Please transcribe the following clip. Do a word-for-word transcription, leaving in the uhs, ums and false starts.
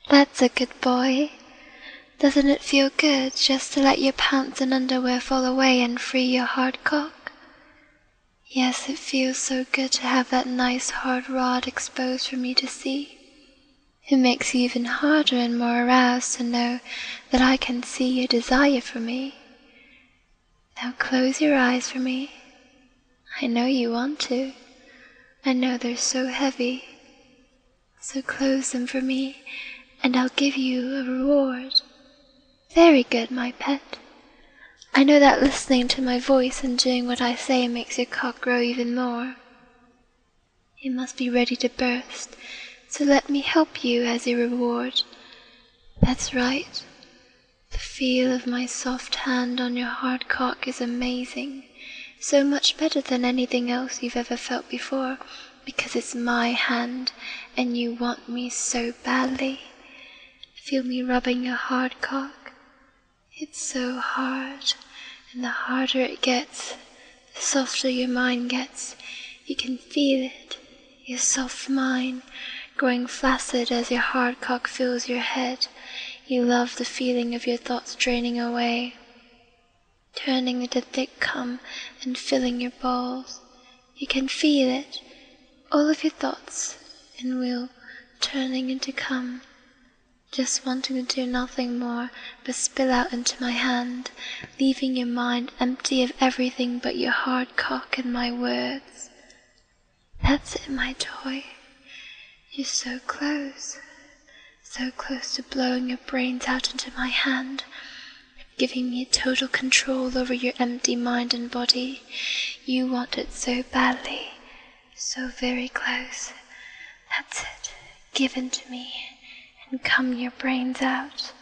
That's a good boy. Doesn't it feel good just to let your pants and underwear fall away and free your hard cock? Yes, it feels so good to have that nice hard rod exposed for me to see. It makes you even harder and more aroused to know that I can see your desire for me. Now close your eyes for me. I know you want to. I know they're so heavy. So close them for me, and I'll give you a reward. Very good, my pet. I know that listening to my voice and doing what I say makes your cock grow even more. It must be ready to burst, so let me help you as your reward. That's right. The feel of my soft hand on your hard cock is amazing, so much better than anything else you've ever felt before, because it's my hand and you want me so badly. Feel me rubbing your hard cock. It's so hard, and the harder it gets, the softer your mind gets. You can feel it, your soft mind, growing flaccid as your hard cock fills your head. You love the feeling of your thoughts draining away, turning into thick cum and filling your balls. You can feel it, all of your thoughts and will turning into cum. Just wanting to do nothing more but spill out into my hand, leaving your mind empty of everything but your hard cock and my words. That's it, my toy. You're so close, so close to blowing your brains out into my hand, giving me total control over your empty mind and body. You want it so badly, so very close. That's it, given to me. And cum your brains out.